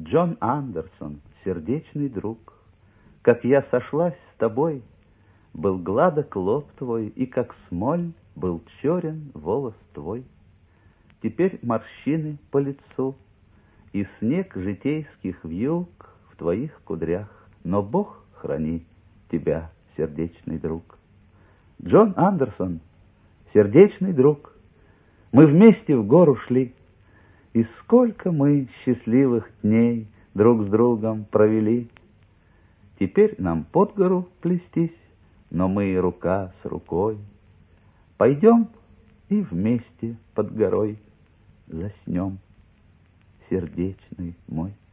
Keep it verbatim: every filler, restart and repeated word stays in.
Джон Андерсон, сердечный друг, как я сошлась с тобой, был гладок лоб твой, и как смоль был черен волос твой. Теперь морщины по лицу и снег житейских вьюг в твоих кудрях, но Бог храни тебя, сердечный друг. Джон Андерсон, сердечный друг, мы вместе в гору шли, и сколько мы счастливых дней друг с другом провели. Теперь нам под гору плестись, но мы рука с рукой. Пойдем и вместе под горой заснем, сердечный мой.